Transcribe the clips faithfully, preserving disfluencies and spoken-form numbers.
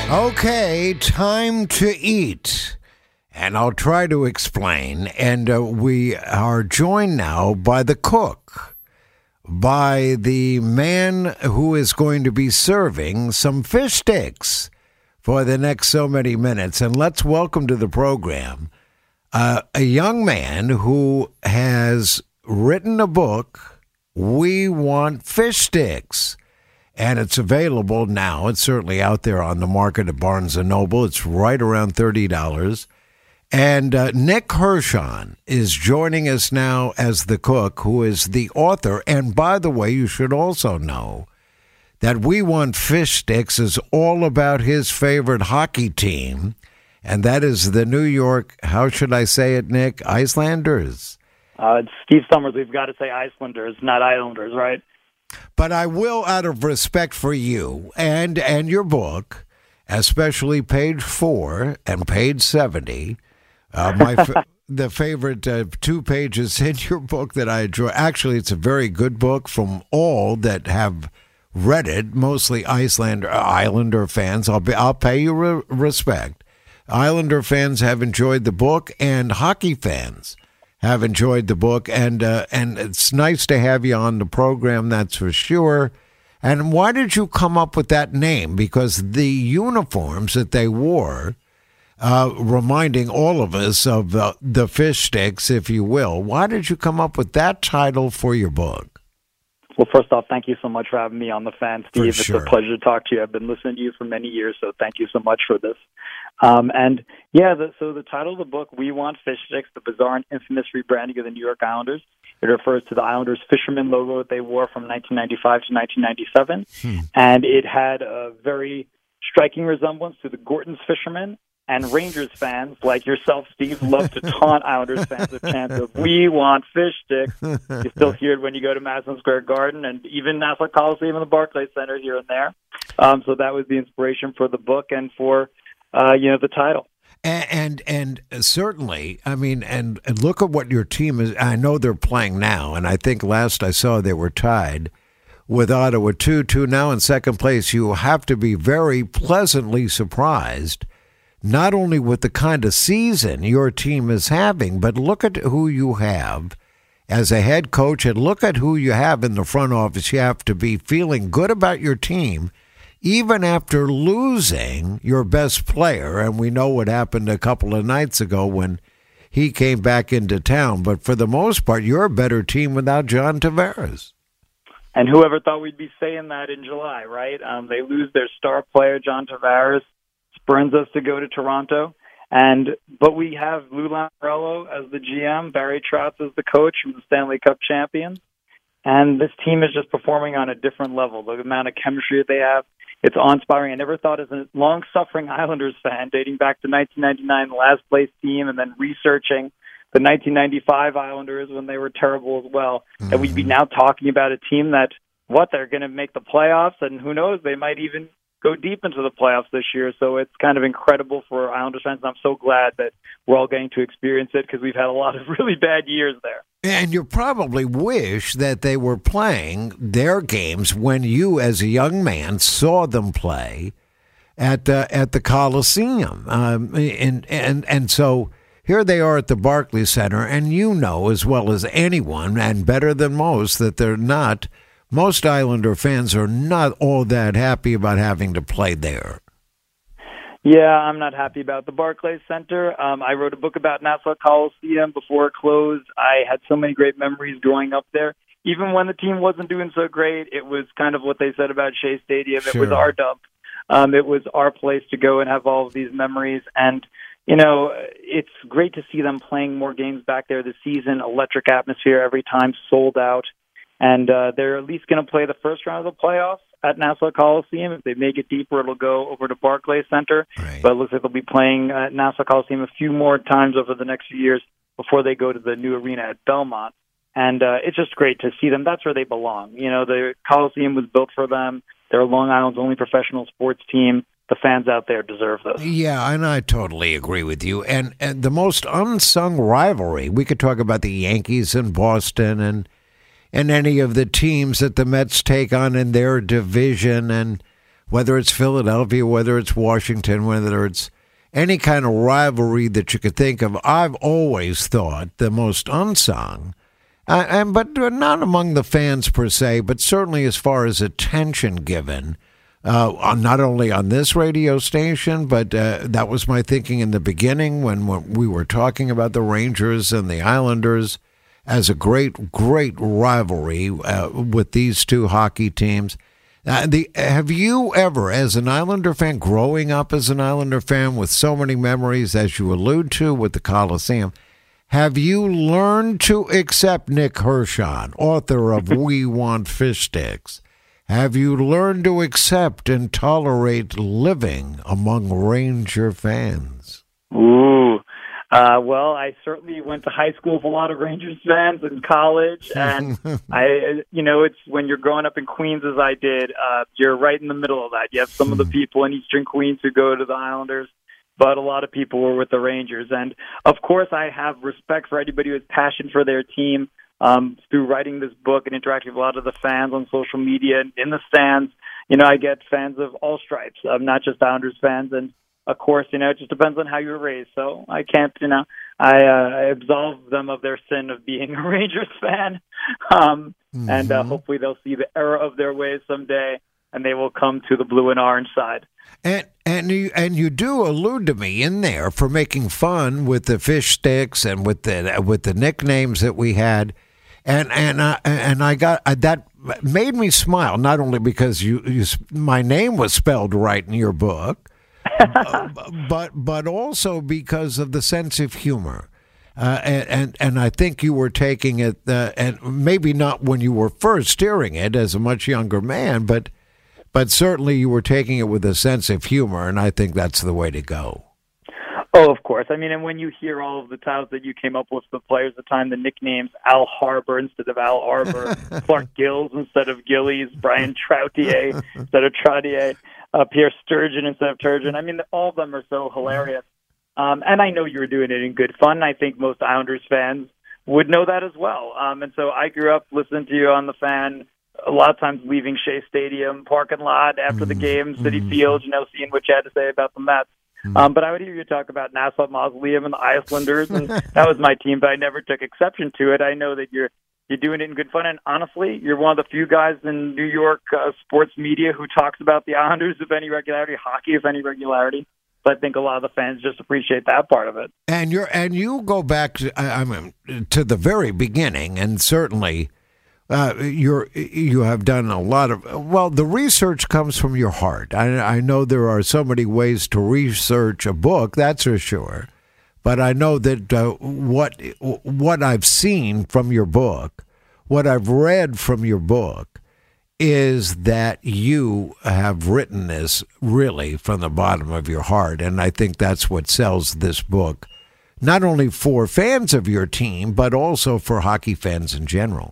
Okay, time to eat. And I'll try to explain. And uh, we are joined now by the cook, by the man who is going to be serving some fish sticks for the next so many minutes. And let's welcome to the program uh, a young man who has written a book, We Want Fish Sticks. And it's available now. It's certainly out there on the market at Barnes and Noble. It's right around thirty dollars. And uh, Nick Hirshon is joining us now as the cook, who is the author. And by the way, you should also know that We Want Fish Sticks is all about his favorite hockey team, and that is the New York, how should I say it, Nick, Islanders. Uh, it's Steve Summers. We've got to say Icelanders, not Islanders, right? But I will, out of respect for you and and your book, especially page four and page seventy, uh, my fa- the favorite uh, two pages in your book that I enjoy. Actually, it's a very good book from all that have read it, mostly Icelander Islander fans. I'll be I'll pay you re- respect. Islander fans have enjoyed the book, and hockey fans have enjoyed the book, and uh, and it's nice to have you on the program, that's for sure. And why did you come up with that name? Because the uniforms that they wore, uh, reminding all of us of the, the fish sticks, if you will. Why did you come up with that title for your book? Well, first off, thank you so much for having me on the fan, Steve. For sure. It's a pleasure to talk to you. I've been listening to you for many years, so thank you so much for this. Um, and, yeah, the, so the title of the book, We Want Fish Sticks, the bizarre and infamous rebranding of the New York Islanders. It refers to the Islanders' fisherman logo that they wore from nineteen ninety-five to nineteen ninety-seven. Hmm. And it had a very striking resemblance to the Gorton's fishermen. And Rangers fans, like yourself, Steve, love to taunt Islanders fans with chants of, we want fish sticks. You still hear it when you go to Madison Square Garden and even Nassau Coliseum and the Barclays Center here and there. Um, so that was the inspiration for the book and for, uh, you know, the title. And, and and certainly, I mean, and, and look at what your team is. I know they're playing now, and I think last I saw they were tied with Ottawa two two now in second place. You have to be very pleasantly surprised, not only with the kind of season your team is having, but look at who you have as a head coach, and look at who you have in the front office. You have to be feeling good about your team, even after losing your best player. And we know what happened a couple of nights ago when he came back into town. But for the most part, you're a better team without John Tavares. And whoever thought we'd be saying that in July, right? Um, they lose their star player, John Tavares, spurns us to go to Toronto. And but we have Lou Lamoriello as the G M, Barry Trotz as the coach from the Stanley Cup champions. And this team is just performing on a different level. The amount of chemistry that they have, it's awe-inspiring. I never thought as a long-suffering Islanders fan, dating back to nineteen ninety-nine, the last-place team, and then researching the nineteen ninety-five Islanders when they were terrible as well, mm-hmm. that we'd be now talking about a team that, what, they're going to make the playoffs, and who knows, they might even go deep into the playoffs this year. So it's kind of incredible for Islanders fans, and I'm so glad that we're all getting to experience it because we've had a lot of really bad years there. And you probably wish that they were playing their games when you, as a young man, saw them play at the at the Coliseum. Um, and and and so here they are at the Barclays Center, and you know as well as anyone, and better than most, that they're not. Most Islander fans are not all that happy about having to play there. Yeah, I'm not happy about the Barclays Center. Um, I wrote a book about Nassau Coliseum before it closed. I had so many great memories growing up there. Even when the team wasn't doing so great, it was kind of what they said about Shea Stadium. Sure. It was our dump. Um, it was our place to go and have all of these memories. And, you know, it's great to see them playing more games back there this season. Electric atmosphere every time, sold out. And uh, they're at least going to play the first round of the playoffs at Nassau Coliseum. If they make it deeper, it'll go over to Barclays Center. Right. But it looks like they'll be playing at Nassau Coliseum a few more times over the next few years before they go to the new arena at Belmont. And uh, it's just great to see them. That's where they belong. You know, the Coliseum was built for them. They're Long Island's only professional sports team. The fans out there deserve this. Yeah, and I totally agree with you. And, and the most unsung rivalry, we could talk about the Yankees in Boston and and any of the teams that the Mets take on in their division. And whether it's Philadelphia, whether it's Washington, whether it's any kind of rivalry that you could think of, I've always thought the most unsung, uh, and but not among the fans per se, but certainly as far as attention given, uh, on, not only on this radio station, but uh, that was my thinking in the beginning when, when we were talking about the Rangers and the Islanders as a great, great rivalry uh, with these two hockey teams. Uh, the, have you ever, as an Islander fan, growing up as an Islander fan with so many memories, as you allude to with the Coliseum, have you learned to accept Nick Hirshon, author of We Want Fish Sticks? Have you learned to accept and tolerate living among Ranger fans? Ooh. Uh, well, I certainly went to high school with a lot of Rangers fans in college, and I, you know, it's when you're growing up in Queens as I did, uh, you're right in the middle of that. You have some of the people in Eastern Queens who go to the Islanders, but a lot of people were with the Rangers. And of course, I have respect for anybody who has passion for their team. Um, through writing this book and interacting with a lot of the fans on social media and in the stands, you know, I get fans of all stripes, um, not just Islanders fans. And of course, you know, it just depends on how you were raised. So I can't, you know, I, uh, I absolve them of their sin of being a Rangers fan. Um, mm-hmm. And uh, hopefully they'll see the error of their ways someday, and they will come to the blue and orange side. And and you and you do allude to me in there for making fun with the fish sticks and with the with the nicknames that we had. And and I, and I got that made me smile, not only because you, you my name was spelled right in your book, but but also because of the sense of humor, uh, and, and and I think you were taking it, uh, and maybe not when you were first steering it as a much younger man, but but certainly you were taking it with a sense of humor, and I think that's the way to go. Oh, of course. I mean, and when you hear all of the titles that you came up with for the players at the time, the nicknames Al Harbor instead of Al Arbor, Clark Gills instead of Gillies, Brian Troutier instead of Troutier, uh, Pierre Sturgeon instead of Turgeon. I mean, all of them are so hilarious. Um, and I know you were doing it in good fun. I think most Islanders fans would know that as well. Um, and so I grew up listening to you on the Fan, a lot of times leaving Shea Stadium parking lot after the game, City Field, you know, seeing what you had to say about the Mets. Um, but I would hear you talk about Nassau Mausoleum and the Icelanders, and that was my team, but I never took exception to it. I know that you're you're doing it in good fun, and honestly, you're one of the few guys in New York uh, sports media who talks about the Islanders with any regularity, hockey with any regularity. So I think a lot of the fans just appreciate that part of it. And you're and you go back to, I mean, to the very beginning, and certainly Uh, you're you have done a lot of well. The research comes from your heart. I, I know there are so many ways to research a book, that's for sure. But I know that uh, what what I've seen from your book, what I've read from your book, is that you have written this really from the bottom of your heart, and I think that's what sells this book, not only for fans of your team, but also for hockey fans in general.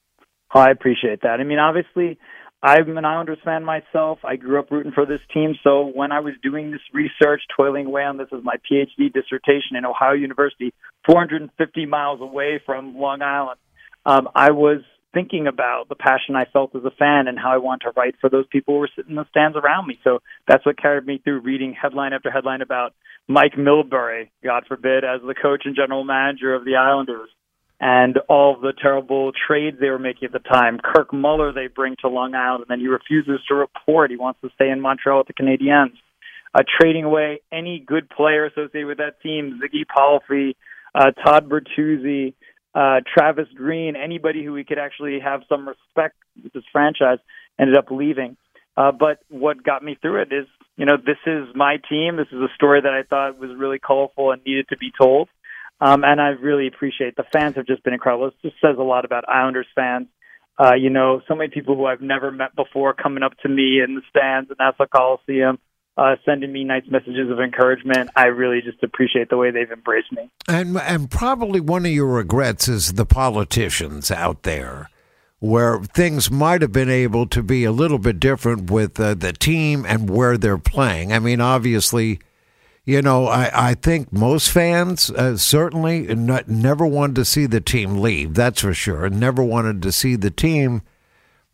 Oh, I appreciate that. I mean, obviously, I'm an Islanders fan myself. I grew up rooting for this team. So when I was doing this research, toiling away on this as my P H D dissertation in Ohio University, four hundred fifty miles away from Long Island, um, I was thinking about the passion I felt as a fan and how I want to write for those people who were sitting in the stands around me. So that's what carried me through reading headline after headline about Mike Milbury, God forbid, as the coach and general manager of the Islanders, and all of the terrible trades they were making at the time. Kirk Muller they bring to Long Island, and then he refuses to report. He wants to stay in Montreal with the Canadiens. Uh, trading away any good player associated with that team, Ziggy Palffy, uh, Todd Bertuzzi, uh, Travis Green, anybody who we could actually have some respect with this franchise, ended up leaving. Uh, but what got me through it is, you know, this is my team. This is a story that I thought was really colorful and needed to be told. Um, and I really appreciate the fans have just been incredible. It just says a lot about Islanders fans. Uh, you know, so many people who I've never met before coming up to me in the stands at Nassau Coliseum, uh, sending me nice messages of encouragement. I really just appreciate the way they've embraced me. And and probably one of your regrets is the politicians out there, where things might have been able to be a little bit different with uh, the team and where they're playing. I mean, obviously, you know, I, I think most fans uh, certainly not, never wanted to see the team leave, that's for sure, and never wanted to see the team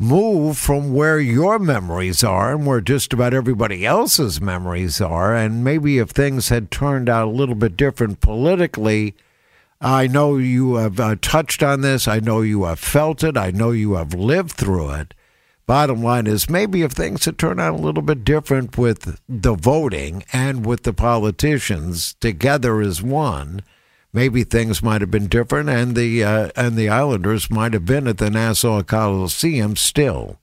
move from where your memories are and where just about everybody else's memories are. And maybe if things had turned out a little bit different politically, I know you have uh, touched on this. I know you have felt it. I know you have lived through it. Bottom line is, maybe if things had turned out a little bit different with the voting and with the politicians together as one, maybe things might have been different, and the uh, and the Islanders might have been at the Nassau Coliseum still.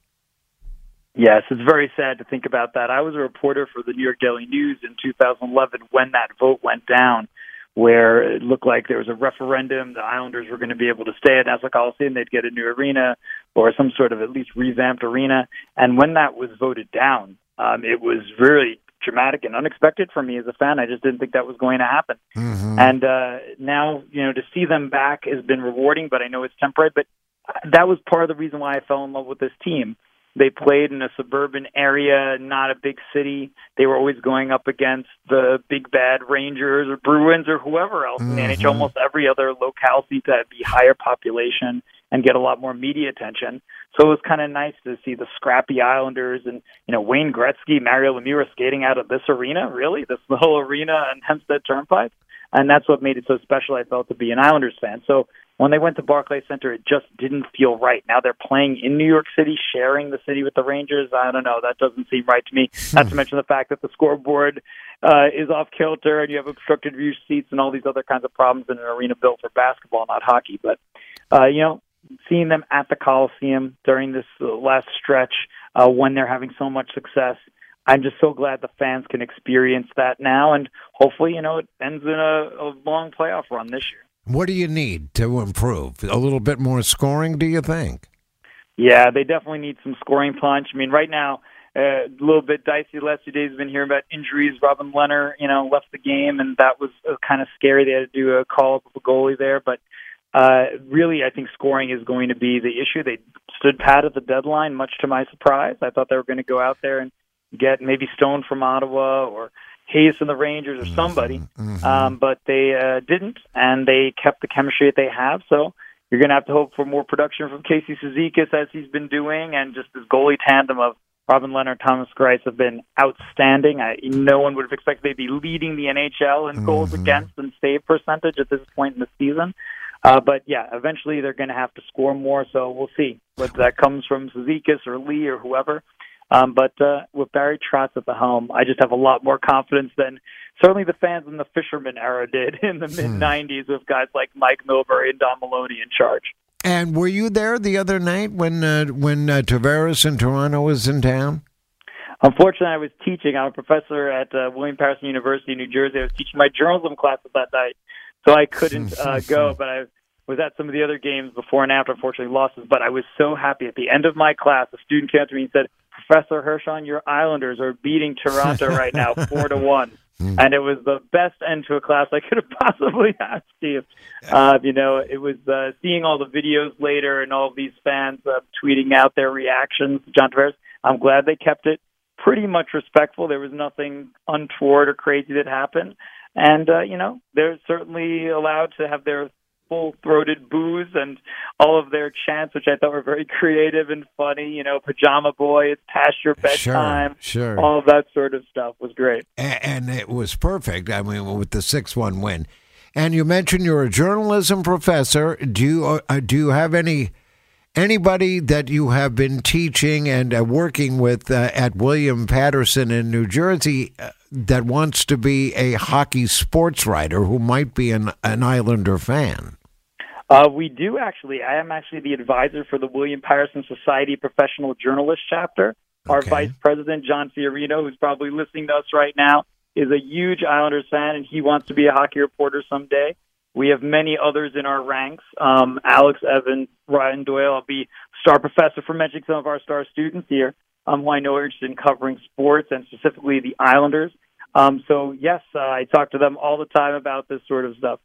Yes, it's very sad to think about that. I was a reporter for the New York Daily News in two thousand eleven when that vote went down, where it looked like there was a referendum. The Islanders were going to be able to stay at Nassau Coliseum. They'd get a new arena or some sort of at least revamped arena. And when that was voted down, um, it was really dramatic and unexpected for me as a fan. I just didn't think that was going to happen. Mm-hmm. And uh, now, you know, to see them back has been rewarding, but I know it's temporary. But that was part of the reason why I fell in love with this team. They played in a suburban area, not a big city. They were always going up against the big bad Rangers or Bruins or whoever else mm-hmm. in the N H L. Almost every other locale seemed to be higher population and get a lot more media attention. So it was kind of nice to see the scrappy Islanders and, you know, Wayne Gretzky, Mario Lemieux skating out of this arena, really, this little arena on Hempstead Turnpike. And that's what made it so special, I felt, to be an Islanders fan. So when they went to Barclays Center, it just didn't feel right. Now they're playing in New York City, sharing the city with the Rangers. I don't know. That doesn't seem right to me. Not to mention the fact that the scoreboard uh, is off kilter and you have obstructed view seats and all these other kinds of problems in an arena built for basketball, not hockey. But, uh, you know, seeing them at the Coliseum during this uh, last stretch uh, when they're having so much success, I'm just so glad the fans can experience that now. And hopefully, you know, it ends in a, a long playoff run this year. What do you need to improve? A little bit more scoring, do you think? Yeah, they definitely need some scoring punch. I mean, right now, uh, a little bit dicey the last few days. We've been hearing about injuries. Robin Lehner, you know, left the game, and that was uh, kind of scary. They had to do a call-up of a goalie there. But uh, really, I think scoring is going to be the issue. They stood pat at the deadline, much to my surprise. I thought they were going to go out there and get maybe Stone from Ottawa or Hayes from the Rangers or somebody, mm-hmm. um, but they uh, didn't, and they kept the chemistry that they have. So you're going to have to hope for more production from Casey Cizikas as he's been doing, and just this goalie tandem of Robin Lehner and Thomas Greiss have been outstanding. I, no one would have expected they'd be leading the N H L in mm-hmm. goals against and save percentage at this point in the season. Uh, but, yeah, eventually they're going to have to score more, so we'll see whether that comes from Cizikas or Lee or whoever. Um, but uh, with Barry Trotz at the helm, I just have a lot more confidence than certainly the fans in the Fisherman era did in the mid nineties with guys like Mike Milbury and Don Maloney in charge. And were you there the other night when uh, when uh, Tavares in Toronto was in town? Unfortunately, I was teaching. I'm a professor at uh, William Patterson University in New Jersey. I was teaching my journalism classes that night, so I couldn't uh, go, but I was at some of the other games before and after, unfortunately, losses. But I was so happy. At the end of my class, a student came up to me and said, Professor Hirshon, your Islanders are beating Toronto right now, four to one, and it was the best end to a class I could have possibly asked you. Uh, you know, it was uh, seeing all the videos later and all of these fans uh, tweeting out their reactions to John Tavares. I'm glad they kept it pretty much respectful. There was nothing untoward or crazy that happened, and uh, you know, they're certainly allowed to have their full-throated boos and all of their chants, which I thought were very creative and funny. You know, pajama boy, it's past your bedtime. Sure, sure. All of that sort of stuff was great. And, and it was perfect, I mean, with the six one win. And you mentioned you're a journalism professor. Do you, uh, do you have any anybody that you have been teaching and uh, working with uh, at William Patterson in New Jersey uh, that wants to be a hockey sports writer who might be an, an Islander fan? Uh, we do, actually. I am actually the advisor for the William Patterson Society Professional Journalist chapter. Our Okay. vice president, John Fiorino, who's probably listening to us right now, is a huge Islanders fan, and he wants to be a hockey reporter someday. We have many others in our ranks. Um, Alex Evans, Ryan Doyle. I'll be star professor for mentioning some of our star students here, um, who I know are interested in covering sports and specifically the Islanders. Um, so, yes, uh, I talk to them all the time about this sort of stuff.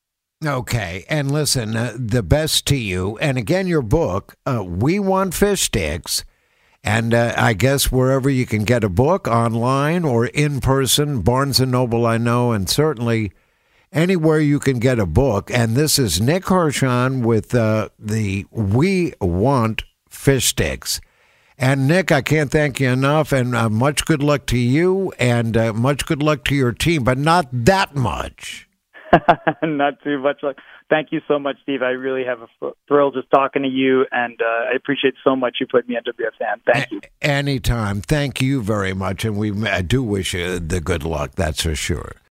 Okay, and listen, uh, the best to you. And again, your book, uh, We Want Fish Sticks. And uh, I guess wherever you can get a book, online or in person, Barnes and Noble, I know, and certainly anywhere you can get a book. And this is Nick Hirshon with uh, the We Want fish sticks. And Nick, I can't thank you enough, and uh, much good luck to you, and uh, much good luck to your team, but not that much. Not too much. Thank you so much, Steve. I really have a thrill just talking to you, and uh, I appreciate so much you put me on W F N. Thank you. A- anytime. Thank you very much, and we I do wish you the good luck, that's for sure.